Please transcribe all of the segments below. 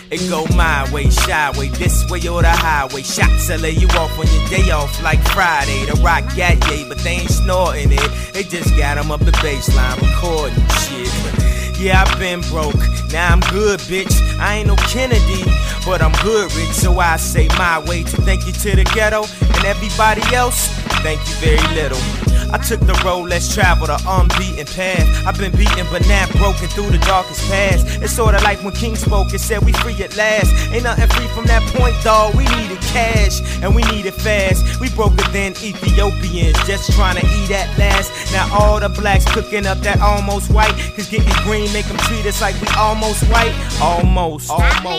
It go my way, shy way, this way or the highway. Shots that lay you off on your day off like Friday. The rock got yay, but they ain't snorting it. They just got them up the baseline recording shit. Yeah, I've been broke, now I'm good, bitch. I ain't no Kennedy, but I'm good, rich. So I say my way to thank you to the ghetto. And everybody else, thank you very little. I took the road less traveled, the unbeaten path. I've been beaten but not broken through the darkest past. It's sorta like when King spoke and said we free at last. Ain't nothing free from that point, dawg. We needed cash and we needed fast. We broker than Ethiopians, just trying to eat at last. Now all the blacks cooking up that almost white, cause getting green make them treat us like we almost white. Almost.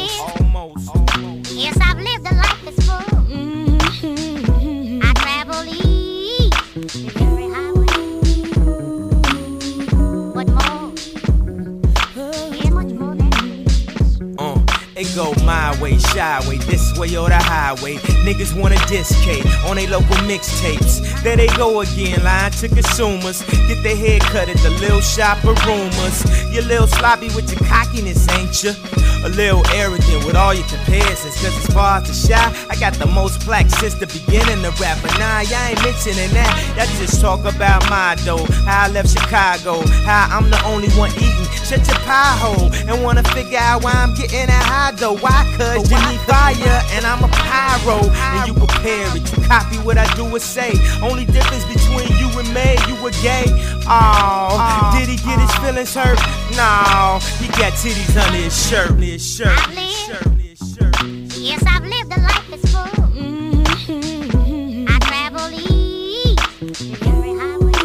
Yes, I've lived a life that's full. I travel east, every highway. What more? Yeah, much more than this. It go my way, shy way, this way or the highway. Niggas wanna diss K on they local mixtapes. There they go again, lying to consumers. Get their hair cut at the Lil Shop of Rumors. You little sloppy with your cockiness, ain't ya? A little arrogant with all your comparisons. Cause as far as the shy, I got the most plaques since the beginning of rap. But nah, y'all ain't mentioning that. Y'all just talk about my dough, how I left Chicago, how I'm the only one eating. Shut your pie hole and wanna figure out why I'm getting that high though. Why? Cause you need fire and I'm a pyro. And you prepare it, you copy what I do or say. Only difference between you and me, you were gay. Oh, did he get his feelings hurt? No, he got titties under his shirt. Yes, I've lived a life that's full. I travel east, every highway.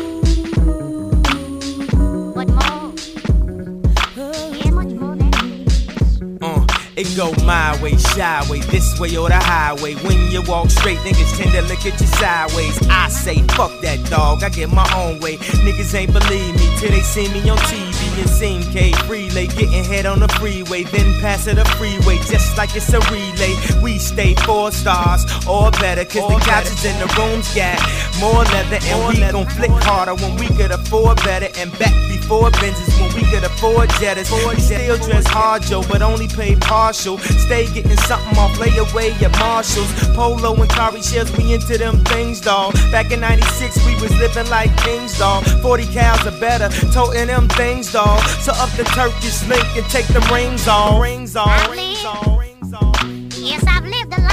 What more? Yeah, much more than this. It go my way, shy way, this way or the highway. When you walk straight, niggas tend to look at you sideways. I say, fuck that dog, I get my own way. Niggas ain't believe me till they see me on TV and seen K relay, getting head on the freeway, then pass it a freeway, just like it's a relay. We stay 4 stars or better, cause the couches in the rooms got more leather, and we gon' flick harder when we could afford better, and back before Benzes when we could afford Jettas. We still dress hard, Joe, but only pay partial. Stay getting something off, lay away at Marshalls. Polo and Kari shells, we into them things, dawg. Back in 96, we was living like kings, dawg. 40 cows are better, toting them things, dawg. So up the Turkish link and take them rings off. Yes, I've lived a